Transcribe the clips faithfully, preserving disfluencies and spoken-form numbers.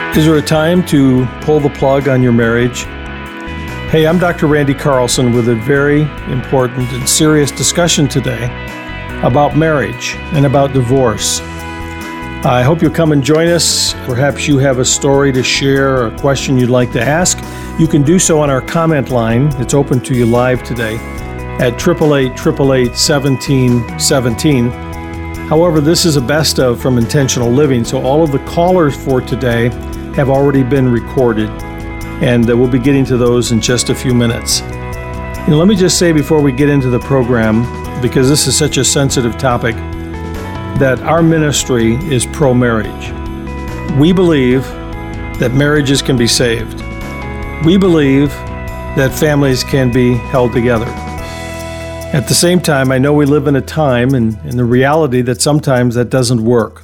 Is there a time to pull the plug on your marriage? Hey, I'm Doctor Randy Carlson with a very important and serious discussion today about marriage and about divorce. I hope you'll come and join us. Perhaps you have a story to share or a question you'd like to ask. You can do so on our comment line. It's open to you live today at eight eight eight, eight eight eight, one seven one seven. However, this is a best of from Intentional Living, so all of the callers for today have already been recorded, and uh, we'll be getting to those in just a few minutes. You know, let me just say before we get into the program, because this is such a sensitive topic, that our ministry is pro-marriage. We believe that marriages can be saved. We believe that families can be held together. At the same time, I know we live in a time and in the reality that sometimes that doesn't work.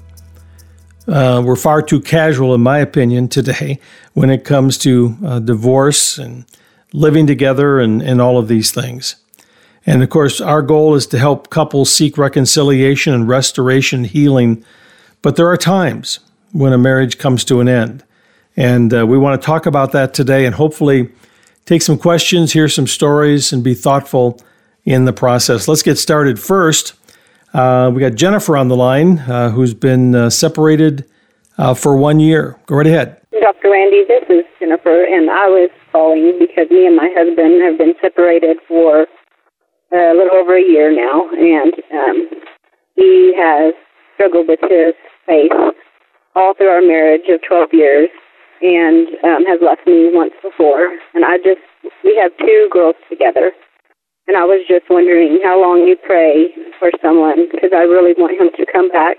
Uh, we're far too casual, in my opinion, today when it comes to uh, divorce and living together and, and all of these things. And of course, our goal is to help couples seek reconciliation and restoration, healing. But there are times when a marriage comes to an end. And uh, we want to talk about that today and hopefully take some questions, hear some stories, and be thoughtful in the process. Let's get started. First, Uh, we got Jennifer on the line, uh, who's been uh, separated uh, for one year. Go right ahead. Doctor Randy, this is Jennifer, and I was calling because me and my husband have been separated for a little over a year now, and um, he has struggled with his faith all through our marriage of twelve years and um, has left me once before. And I just, we have two girls together. And I was just wondering how long you pray for someone, because I really want him to come back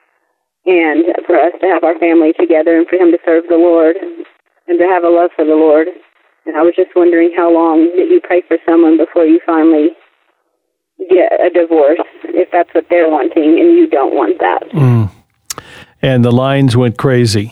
and for us to have our family together and for him to serve the Lord and to have a love for the Lord. And I was just wondering how long that you pray for someone before you finally get a divorce, if that's what they're wanting and you don't want that. Mm. And the lines went crazy.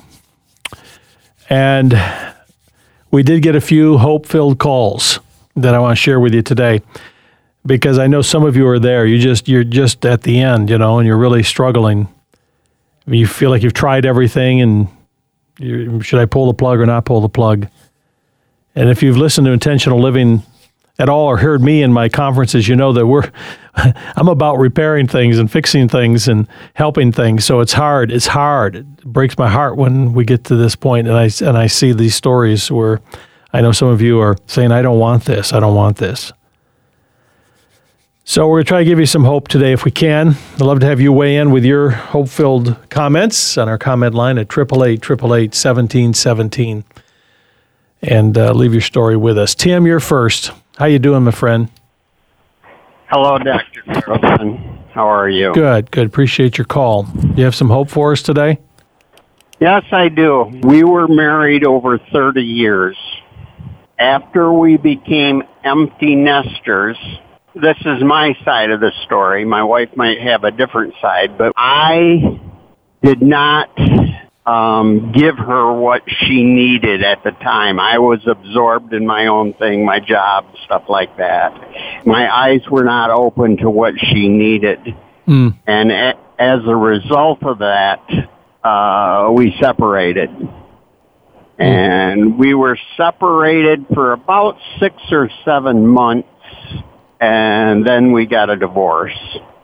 And we did get a few hope-filled calls that I want to share with you today, because I know some of you are there. You just you're just at the end, you know, and you're really struggling. You feel like you've tried everything, and you, should I pull the plug or not pull the plug? And if you've listened to Intentional Living at all or heard me in my conferences, you know that we're I'm about repairing things and fixing things and helping things. So it's hard. It's hard. It breaks my heart when we get to this point, and I and I see these stories where I know some of you are saying, I don't want this, I don't want this. So we're going to try to give you some hope today if we can. I'd love to have you weigh in with your hope-filled comments on our comment line at eight eight eight, eight eight eight, one seven one seven and uh, leave your story with us. Tim, you're first. How you doing, my friend? Hello, Doctor Carlson. How are you? Good, good. Appreciate your call. You have some hope for us today? Yes, I do. We were married over thirty years. After we became empty nesters, this is my side of the story. My wife might have a different side, but I did not um, give her what she needed at the time. I was absorbed in my own thing, my job, stuff like that. My eyes were not open to what she needed. Mm. And a- as a result of that, uh, we separated. And we were separated for about six or seven months, and then we got a divorce.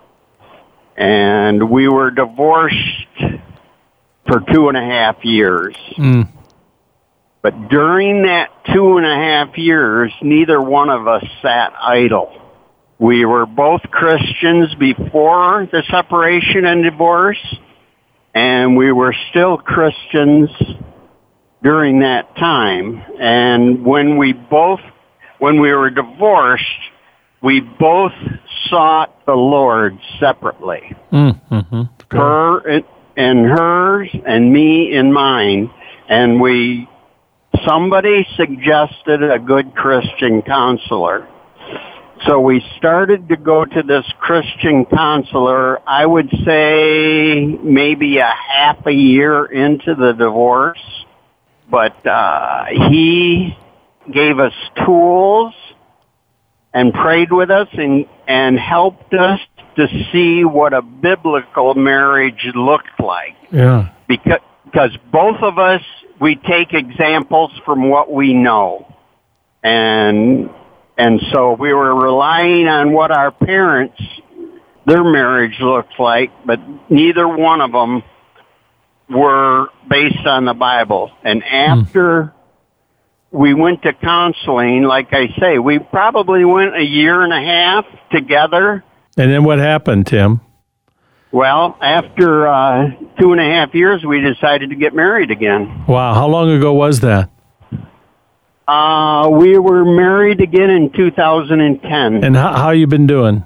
And we were divorced for two and a half years. Mm. But during that two and a half years, neither one of us sat idle. We were both Christians before the separation and divorce, and we were still Christians during that time. And when we both, when we were divorced, we both sought the Lord separately. Mm-hmm. Her in, in hers and me in mine. And we, somebody suggested a good Christian counselor. So we started to go to this Christian counselor, I would say maybe a half a year into the divorce. But uh, he gave us tools and prayed with us and, and helped us to see what a biblical marriage looked like. Yeah. Because, because both of us we take examples from what we know. And and so we were relying on what our parents, their marriage looked like, but neither one of them were based on the Bible. And after mm. we went to counseling, like I say, we probably went a year and a half together. And then what happened, Tim? Well, after uh, two and a half years, we decided to get married again. Wow. How long ago was that? Uh, we were married again in two thousand ten. And how, how you been doing?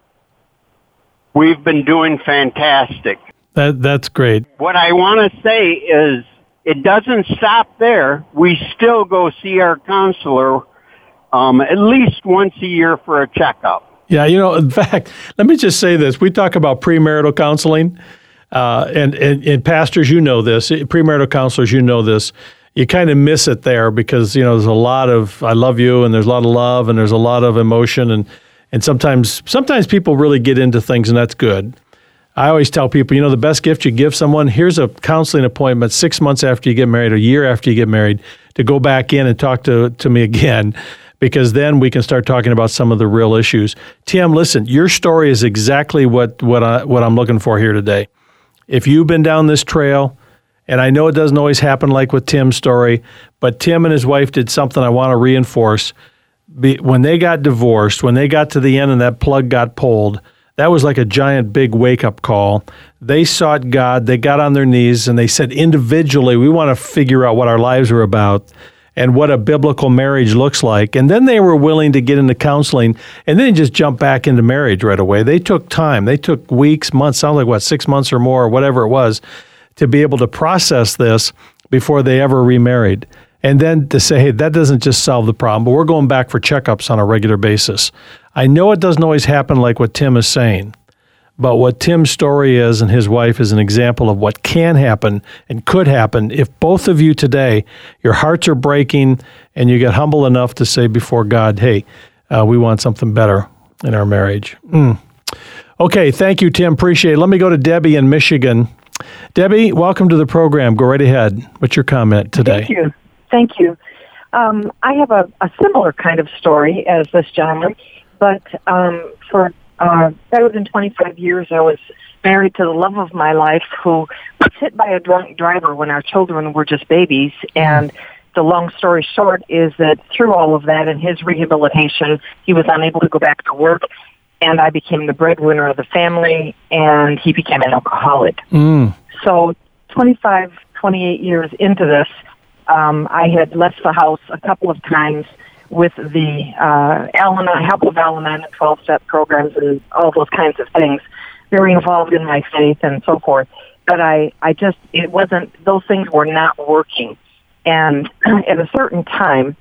We've been doing fantastic. That That's great. What I want to say is it doesn't stop there. We still go see our counselor um, at least once a year for a checkup. Yeah, you know, in fact, let me just say this. We talk about premarital counseling, uh, and, and, and pastors, you know this, premarital counselors, you know this. You kind of miss it there because, you know, there's a lot of, I love you, and there's a lot of love, and there's a lot of emotion, and, and sometimes sometimes people really get into things, and that's good. I always tell people, you know, the best gift you give someone, here's a counseling appointment six months after you get married, a year after you get married, to go back in and talk to, to me again, because then we can start talking about some of the real issues. Tim, listen, your story is exactly what, what, I, what I'm looking for here today. If you've been down this trail, and I know it doesn't always happen like with Tim's story, but Tim and his wife did something I want to reinforce. Be, when they got divorced, when they got to the end and that plug got pulled, that was like a giant big wake-up call. They sought God, they got on their knees, and they said individually, we want to figure out what our lives are about and what a biblical marriage looks like. And then they were willing to get into counseling and then just jump back into marriage right away. They took time. They took weeks, months, sounds like what, six months or more, or whatever it was, to be able to process this before they ever remarried. And then to say, hey, that doesn't just solve the problem, but we're going back for checkups on a regular basis. I know it doesn't always happen like what Tim is saying, but what Tim's story is and his wife is an example of what can happen and could happen if both of you today, your hearts are breaking and you get humble enough to say before God, hey, uh, we want something better in our marriage. Mm. Okay, thank you, Tim. Appreciate it. Let me go to Debbie in Michigan. Debbie, welcome to the program. Go right ahead. What's your comment today? Thank you. Thank you. Um, I have a, a similar kind of story as this gentleman, but um, for uh, better than twenty-five years, I was married to the love of my life, who was hit by a drunk driver when our children were just babies. And the long story short is that through all of that and his rehabilitation, he was unable to go back to work, and I became the breadwinner of the family, and he became an alcoholic. Mm. So twenty-five, twenty-eight years into this, Um, I had left the house a couple of times with the uh, Al-Anon, help of Al-Anon and twelve-step programs and all those kinds of things, very involved in my faith and so forth. But I, I just, it wasn't, those things were not working. And at a certain time,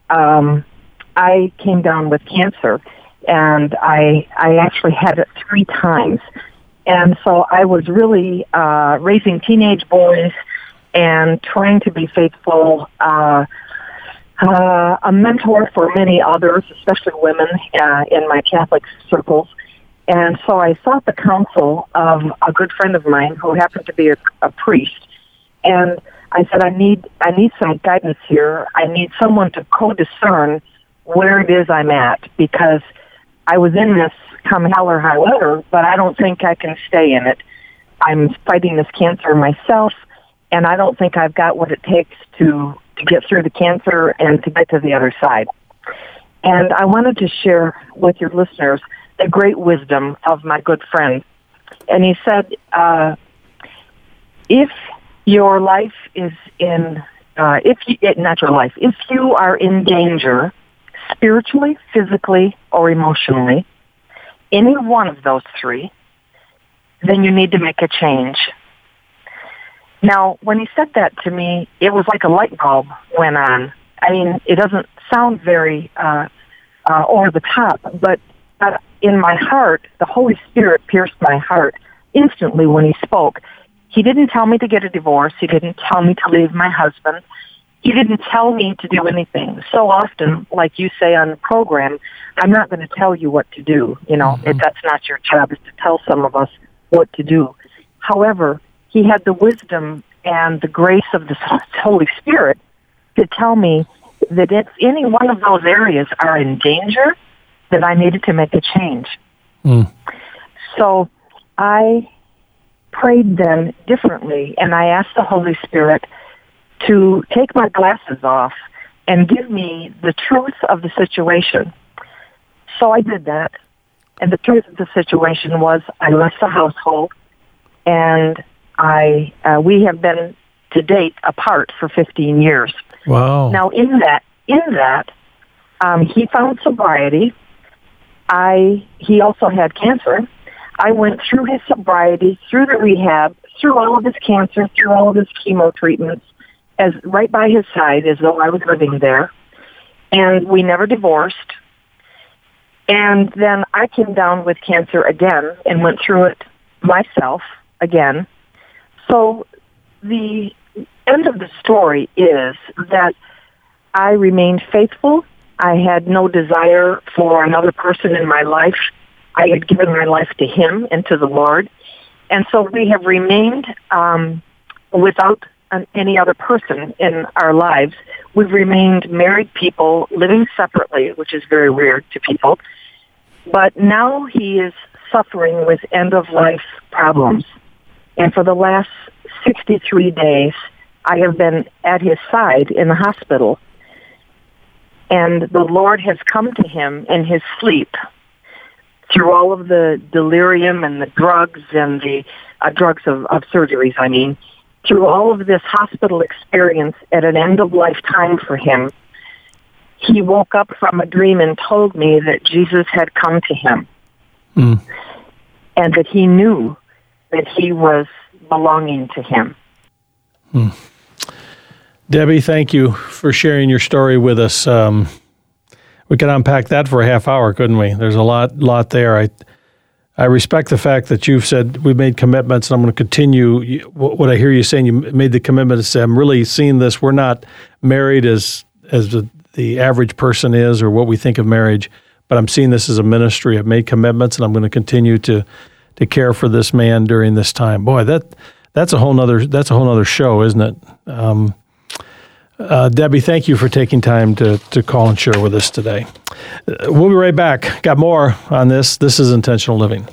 um, I came down with cancer, and I, I actually had it three times. And so I was really uh, raising teenage boys and trying to be faithful, uh, uh, a mentor for many others, especially women uh, in my Catholic circles. And so I sought the counsel of a good friend of mine who happened to be a, a priest. And I said, I need, I need some guidance here. I need someone to co-discern where it is I'm at, because I was in this come hell or high water, but I don't think I can stay in it. I'm fighting this cancer myself, and I don't think I've got what it takes to, to get through the cancer and to get to the other side. And I wanted to share with your listeners the great wisdom of my good friend. And he said, uh, if your life is in, uh, if you, not your life, if you are in danger, spiritually, physically, or emotionally, any one of those three, then you need to make a change. Now, when he said that to me, it was like a light bulb went on. I mean, it doesn't sound very uh, uh, over the top, but uh, in my heart, the Holy Spirit pierced my heart instantly when he spoke. He didn't tell me to get a divorce. He didn't tell me to leave my husband. He didn't tell me to do anything. So often, like you say on the program, I'm not going to tell you what to do. You know, mm-hmm. if that's not your job, is to tell some of us what to do. However, he had the wisdom and the grace of the Holy Spirit to tell me that if any one of those areas are in danger, that I needed to make a change. Mm. So I prayed then differently, and I asked the Holy Spirit to take my glasses off and give me the truth of the situation. So I did that, and the truth of the situation was I left the household, and I uh, we have been to date apart for fifteen years. Wow! Now in that in that um, he found sobriety. I he also had cancer. I went through his sobriety, through the rehab, through all of his cancer, through all of his chemo treatments, as right by his side as though I was living there. And we never divorced. And then I came down with cancer again and went through it myself again. So the end of the story is that I remained faithful. I had no desire for another person in my life. I had given my life to him and to the Lord. And so we have remained um, without an, any other person in our lives. We've remained married people living separately, which is very weird to people. But now he is suffering with end-of-life problems. And for the last sixty-three days, I have been at his side in the hospital. And the Lord has come to him in his sleep through all of the delirium and the drugs and the uh, drugs of, of surgeries, I mean, through all of this hospital experience at an end-of-life time for him. He woke up from a dream and told me that Jesus had come to him mm. and that he knew that he was belonging to him. Mm. Debbie, thank you for sharing your story with us. Um, we could unpack that for a half hour, couldn't we? There's a lot lot there. I I respect the fact that you've said we've made commitments, and I'm going to continue. What I hear you saying, you made the commitment to say, I'm really seeing this. We're not married as as the, the average person is or what we think of marriage, but I'm seeing this as a ministry. I've made commitments, and I'm going to continue to to care for this man during this time. Boy, that that's a whole nother that's a whole nother show, isn't it? Um, Uh, Debbie, thank you for taking time to, to call and share with us today. Uh, we'll be right back. Got more on this. This is Intentional Living.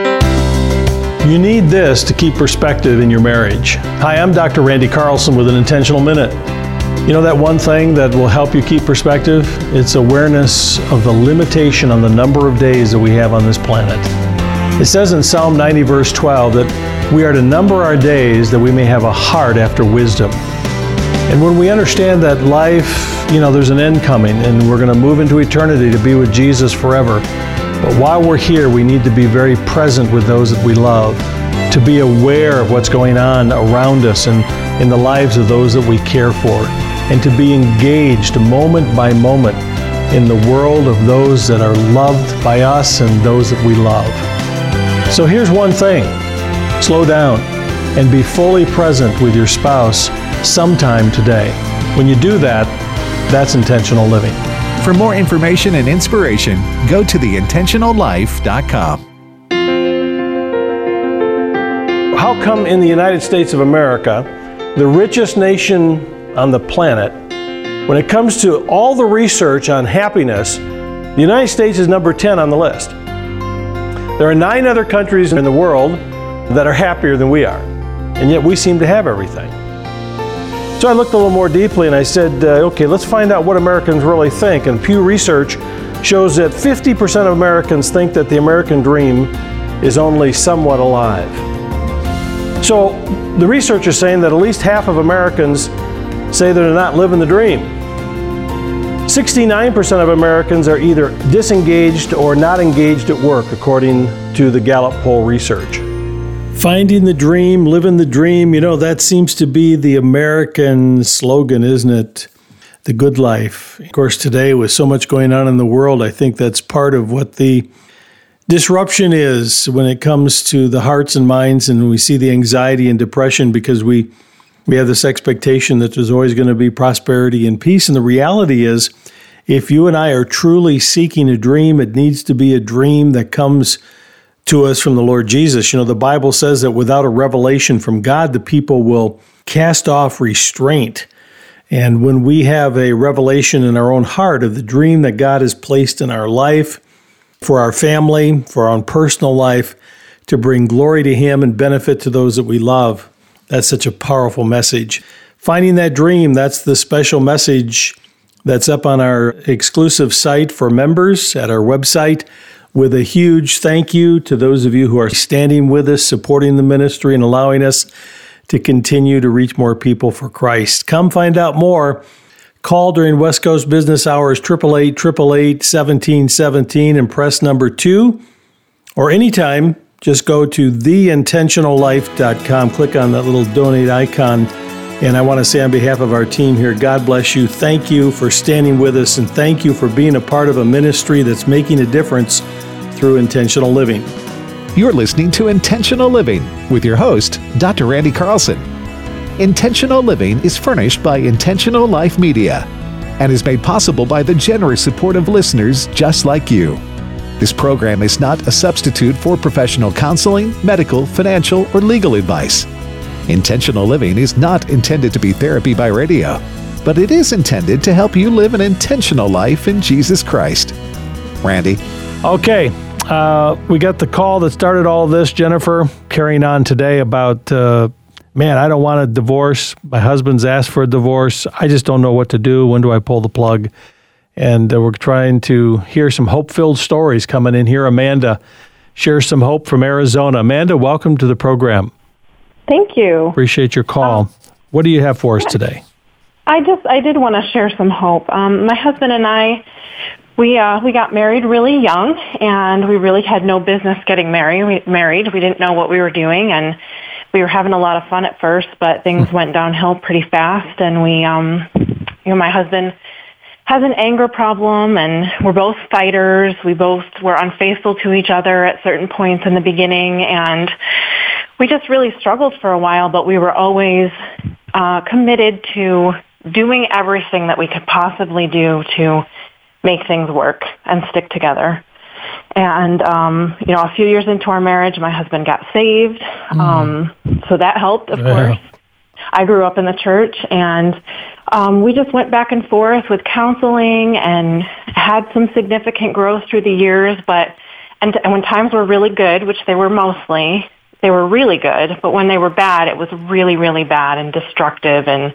You need this to keep perspective in your marriage. Hi, I'm Doctor Randy Carlson with an Intentional Minute. You know that one thing that will help you keep perspective? It's awareness of the limitation on the number of days that we have on this planet. It says in Psalm ninety, verse twelve, that we are to number our days that we may have a heart after wisdom. And when we understand that life, you know, there's an end coming and we're going to move into eternity to be with Jesus forever. But while we're here, we need to be very present with those that we love, to be aware of what's going on around us and in the lives of those that we care for, and to be engaged moment by moment in the world of those that are loved by us and those that we love. So here's one thing. Slow down and be fully present with your spouse sometime today. When you do that, that's intentional living. For more information and inspiration, go to the intentional life dot com. How come in the United States of America, the richest nation on the planet, when it comes to all the research on happiness, the United States is number ten on the list? There are nine other countries in the world that are happier than we are, and yet we seem to have everything. So I looked a little more deeply and I said, uh, okay, let's find out what Americans really think. And Pew Research shows that fifty percent of Americans think that the American dream is only somewhat alive. So the research is saying that at least half of Americans say they're not living the dream. sixty-nine percent of Americans are either disengaged or not engaged at work, according to the Gallup poll research. Finding the dream, living the dream, you know, that seems to be the American slogan, isn't it? The good life. Of course, today with so much going on in the world, I think that's part of what the disruption is when it comes to the hearts and minds, and we see the anxiety and depression because we we have this expectation that there's always going to be prosperity and peace. And the reality is, if you and I are truly seeking a dream, it needs to be a dream that comes to us from the Lord Jesus. You know, the Bible says that without a revelation from God, the people will cast off restraint. And when we have a revelation in our own heart of the dream that God has placed in our life, for our family, for our own personal life, to bring glory to Him and benefit to those that we love, that's such a powerful message. Finding that dream, that's the special message that's up on our exclusive site for members at our website, with a huge thank you to those of you who are standing with us, supporting the ministry, and allowing us to continue to reach more people for Christ. Come find out more. Call during West Coast business hours, eight eight eight, eight eight eight, one seven one seven, and press number two. Or anytime, just go to the intentional life dot com. Click on that little donate icon. And I want to say on behalf of our team here, God bless you. Thank you for standing with us, and thank you for being a part of a ministry that's making a difference through intentional living. You're listening to Intentional Living with your host, Doctor Randy Carlson. Intentional Living is furnished by Intentional Life Media and is made possible by the generous support of listeners just like you. This program is not a substitute for professional counseling, medical, financial, or legal advice. Intentional Living is not intended to be therapy by radio, but it is intended to help you live an intentional life in Jesus Christ. Randy? Okay. Uh, we got the call that started all this, Jennifer, carrying on today about, uh, man, I don't want a divorce. My husband's asked for a divorce. I just don't know what to do. When do I pull the plug? And uh, we're trying to hear some hope-filled stories coming in here. Amanda shares some hope from Arizona. Amanda, welcome to the program. Thank you. Appreciate your call. Um, what do you have for us today? I just, I did want to share some hope. Um, my husband and I, We uh, we got married really young, and we really had no business getting married. We, married. We didn't know what we were doing, and we were having a lot of fun at first, but things went downhill pretty fast. And we, um, you know, my husband has an anger problem, and we're both fighters. We both were unfaithful to each other at certain points in the beginning, and we just really struggled for a while. But we were always uh, committed to doing everything that we could possibly do to make things work and stick together. And, um, you know, a few years into our marriage, my husband got saved. Mm. Um, so that helped, of yeah. course. I grew up in the church, and um, we just went back and forth with counseling and had some significant growth through the years. But and, and when times were really good, which they were mostly, they were really good. But when they were bad, it was really, really bad and destructive, and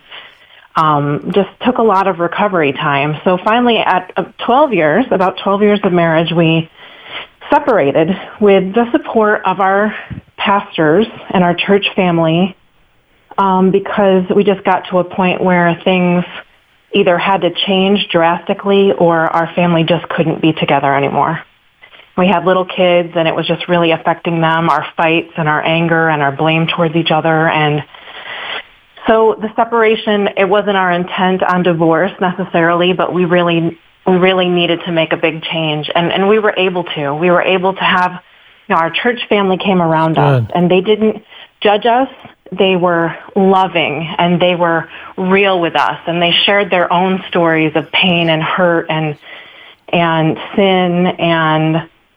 Um, just took a lot of recovery time. So finally, at uh, twelve years, about twelve years of marriage, we separated with the support of our pastors and our church family, um, because we just got to a point where things either had to change drastically or our family just couldn't be together anymore. We had little kids, and it was just really affecting them, our fights and our anger and our blame towards each other. And so the separation, it wasn't our intent on divorce necessarily, but we really we really needed to make a big change. And, and we were able to. We were able to have, you know, our church family came around Good. us, and they didn't judge us. They were loving, and they were real with us, and they shared their own stories of pain and hurt and and sin. And,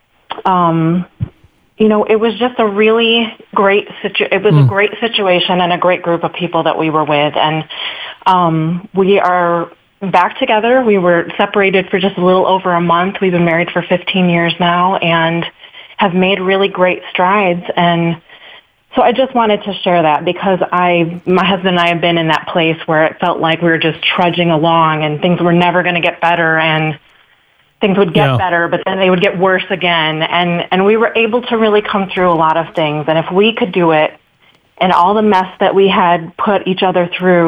um you know, it was just a really great situ- it was mm. a great situation and a great group of people that we were with. And um, we are back together. We were separated for just a little over a month. We've been married for fifteen years now and have made really great strides. And so I just wanted to share that because I, my husband and I have been in that place where it felt like we were just trudging along and things were never going to get better, and things would get yeah. better, but then they would get worse again. And, and we were able to really come through a lot of things. And if we could do it, and all the mess that we had put each other through,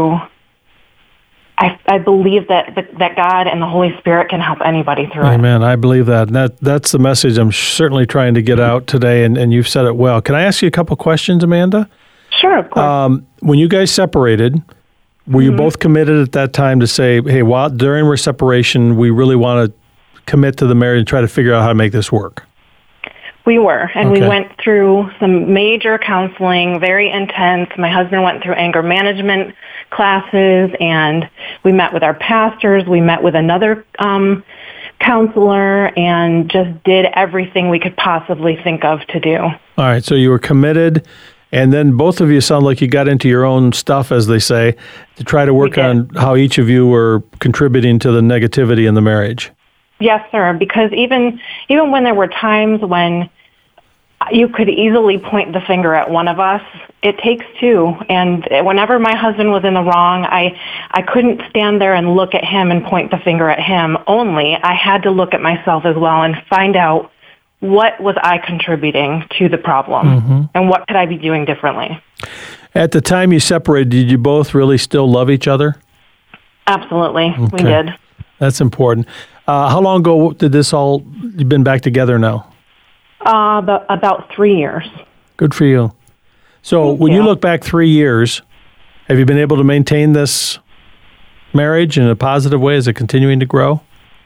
I, I believe that, that that God and the Holy Spirit can help anybody through Amen. it. Amen. I believe that. And that. That's the message I'm certainly trying to get out today, and, and you've said it well. Can I ask you a couple questions, Amanda? Sure, of course. Um, when you guys separated, were mm-hmm. you both committed at that time to say, hey, while during our separation, we really want to commit to the marriage and try to figure out how to make this work? We were, and okay. we went through some major counseling, very intense. My husband went through anger management classes, and we met with our pastors. We met with another um, counselor and just did everything we could possibly think of to do. All right, so you were committed, and then both of you sound like you got into your own stuff, as they say, to try to work on how each of you were contributing to the negativity in the marriage. Yes, sir, because even even when there were times when you could easily point the finger at one of us, it takes two. And whenever my husband was in the wrong, I, I couldn't stand there and look at him and point the finger at him only. I had to look at myself as well and find out what was I contributing to the problem mm-hmm. and what could I be doing differently. At the time you separated, did you both really still love each other? Absolutely, okay. We did. That's important. Uh, how long ago did this all, you've been back together now? Uh, about, about three years. Good for you. So Thank when you. you look back three years, have you been able to maintain this marriage in a positive way? Is it continuing to grow?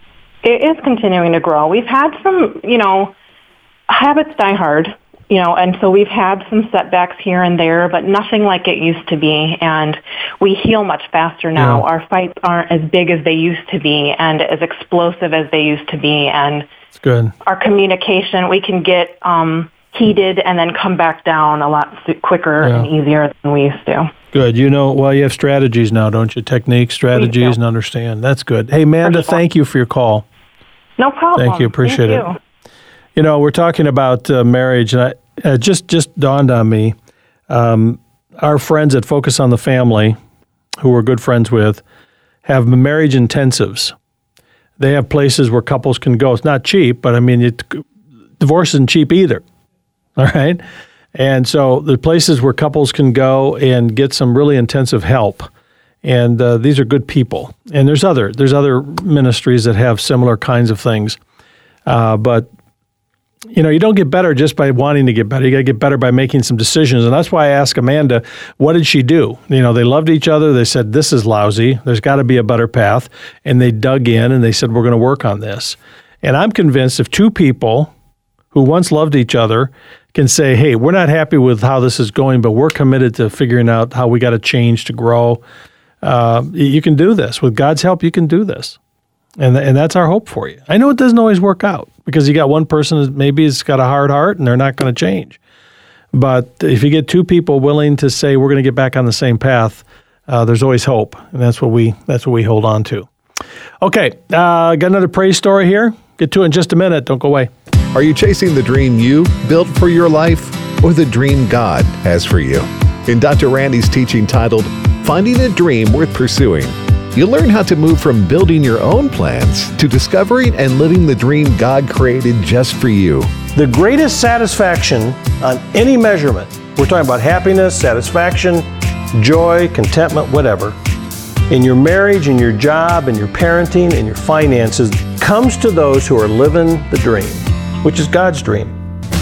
It is continuing to grow. We've had some, you know, habits die hard, you know, and so we've had some setbacks here and there, but nothing like it used to be. And we heal much faster now. Yeah. Our fights aren't as big as they used to be and as explosive as they used to be. And it's good. Our communication, we can get um, heated and then come back down a lot quicker yeah. and easier than we used to. Good. You know, well, you have strategies now, don't you? Techniques, strategies, and understand. That's good. Hey, Amanda, thank you for your call. No problem. Thank you. Appreciate thank it. You. you know, we're talking about uh, marriage, and I, uh, just just dawned on me, um, our friends at Focus on the Family, who we're good friends with, have marriage intensives. They have places where couples can go. It's not cheap, but I mean, it, divorce isn't cheap either. All right? And so the places where couples can go and get some really intensive help. And uh, these are good people. And there's other there's other ministries that have similar kinds of things. Uh, but, you know, you don't get better just by wanting to get better. You got to get better by making some decisions. And that's why I asked Amanda, what did she do? You know, they loved each other. They said, this is lousy. There's got to be a better path. And they dug in and they said, we're going to work on this. And I'm convinced if two people who once loved each other can say, hey, we're not happy with how this is going, but we're committed to figuring out how we got to change to grow. Uh, you can do this. With God's help, you can do this. And and that's our hope for you. I know it doesn't always work out because you got one person that maybe has got a hard heart and they're not going to change. But if you get two people willing to say we're going to get back on the same path, uh, there's always hope, and that's what we that's what we hold on to. Okay, uh, got another praise story here. Get to it in just a minute. Don't go away. Are you chasing the dream you built for your life or the dream God has for you? In Doctor Randy's teaching titled Finding a Dream Worth Pursuing, you'll learn how to move from building your own plans to discovering and living the dream God created just for you. The greatest satisfaction on any measurement, we're talking about happiness, satisfaction, joy, contentment, whatever, in your marriage, in your job, in your parenting, in your finances, comes to those who are living the dream, which is God's dream.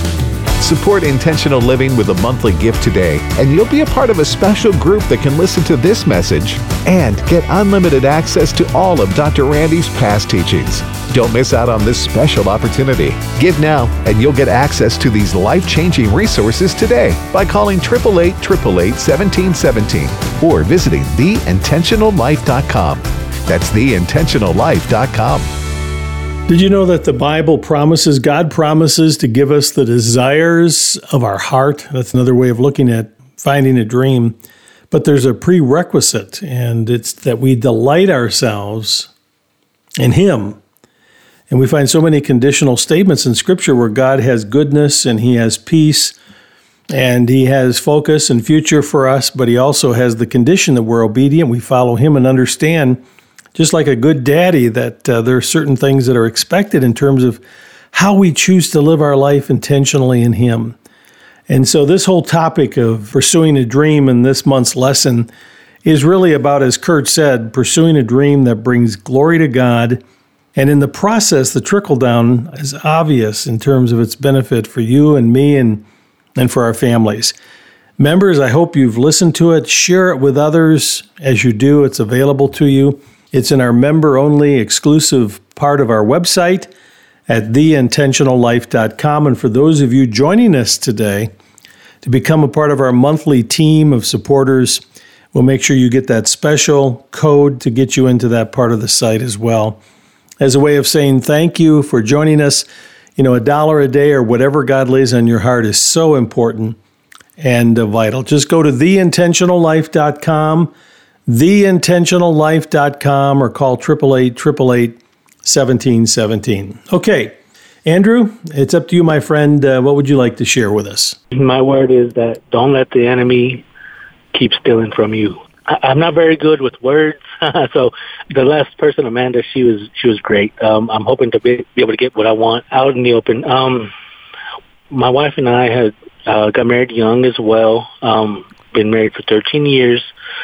Support intentional living with a monthly gift today, and you'll be a part of a special group that can listen to this message and get unlimited access to all of Doctor Randy's past teachings. Don't miss out on this special opportunity. Give now, and you'll get access to these life-changing resources today by calling eight eight eight, eight eight eight, one seven one seven or visiting the intentional life dot com. That's the intentional life dot com. Did you know that the Bible promises, God promises to give us the desires of our heart? That's another way of looking at finding a dream. But there's a prerequisite, and it's that we delight ourselves in Him. And we find so many conditional statements in Scripture where God has goodness and He has peace and He has focus and future for us, but He also has the condition that we're obedient, we follow Him and understand, just like a good daddy, that uh, there are certain things that are expected in terms of how we choose to live our life intentionally in Him. And so this whole topic of pursuing a dream in this month's lesson is really about, as Kurt said, pursuing a dream that brings glory to God. And in the process, the trickle down is obvious in terms of its benefit for you and me and, and for our families. Members, I hope you've listened to it. Share it with others. As you do, it's available to you. It's in our member-only exclusive part of our website at the intentional life dot com. And for those of you joining us today to become a part of our monthly team of supporters, we'll make sure you get that special code to get you into that part of the site as well. as a way of saying thank you for joining us. You know, a dollar a day or whatever God lays on your heart is so important and uh, vital. Just go to the intentional life dot com, the intentional life dot com, or call eight eight eight, eight eight eight, one seven one seven. Okay, Andrew, it's up to you, my friend. Uh, what would you like to share with us? My word is that don't let the enemy keep stealing from you. I, I'm not very good with words, so the last person, Amanda, she was she was great. Um, I'm hoping to be, be able to get what I want out in the open. Um, my wife and I had uh, got married young as well. Um, been married for thirteen years.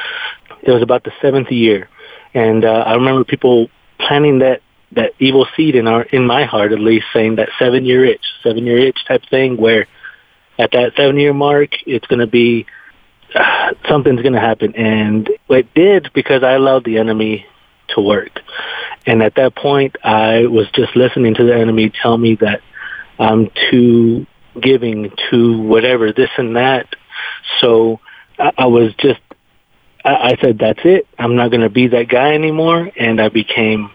It was about the seventh year, and uh, I remember people planting that, that evil seed in our in my heart, at least, saying that seven year itch, seven year itch type thing, where at that seven year mark, it's going to be uh, something's going to happen, and it did because I allowed the enemy to work. And at that point, I was just listening to the enemy tell me that I'm too giving to whatever, this and that. So I, I was just, I, I said, that's it. I'm not going to be that guy anymore. And I became,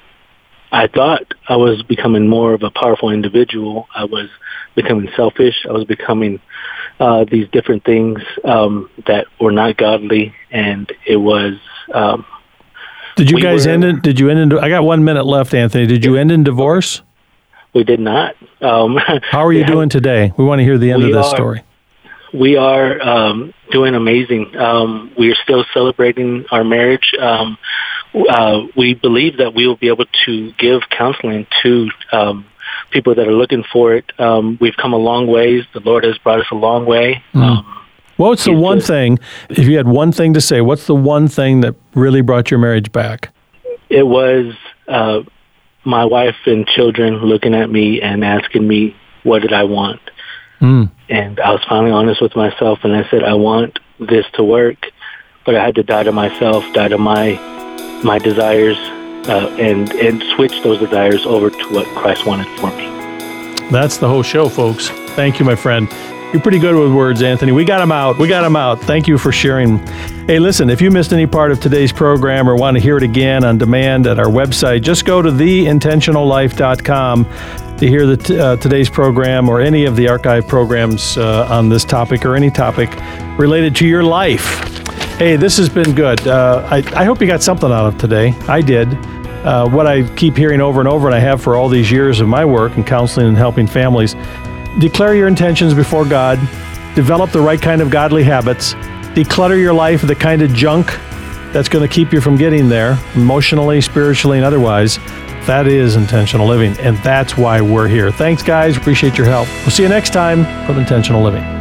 I thought I was becoming more of a powerful individual. I was becoming selfish. I was becoming uh, these different things um, that were not godly. And it was... Um, did you we guys were, end in, did you end in, I got one minute left, Anthony. Did you end in divorce? We did not. Um, How are you doing today? We want to hear the end of this are, story. We are um, doing amazing. Um, we are still celebrating our marriage. Um, uh, we believe that we will be able to give counseling to um, people that are looking for it. Um, we've come a long ways. The Lord has brought us a long way. Mm. Um, what's the one just, thing, if you had one thing to say, what's the one thing that really brought your marriage back? It was... Uh, my wife and children looking at me and asking me, what did I want? Mm. And I was finally honest with myself, and I said, I want this to work, but I had to die to myself, die to my my desires, uh, and, and switch those desires over to what Christ wanted for me. That's the whole show, folks. Thank you, my friend. You're pretty good with words, Anthony. We got them out. We got them out. Thank you for sharing. Hey, listen, if you missed any part of today's program or want to hear it again on demand at our website, just go to the intentional life dot com to hear the t- uh, today's program or any of the archive programs uh, on this topic or any topic related to your life. Hey, this has been good. Uh, I, I hope you got something out of today. I did. Uh, what I keep hearing over and over, and I have for all these years of my work in counseling and helping families, declare your intentions before God, develop the right kind of godly habits, declutter your life of the kind of junk that's going to keep you from getting there, emotionally, spiritually, and otherwise. That is intentional living, and that's why we're here. Thanks, guys. Appreciate your help. We'll see you next time from Intentional Living.